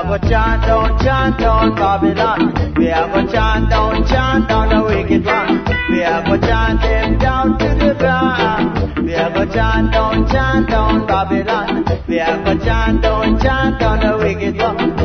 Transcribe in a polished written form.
go chant down Babylon. We are go chant down the wicked one. We are go chant them down to the ground. We are go chant down Babylon. We are go chant down the wicked one.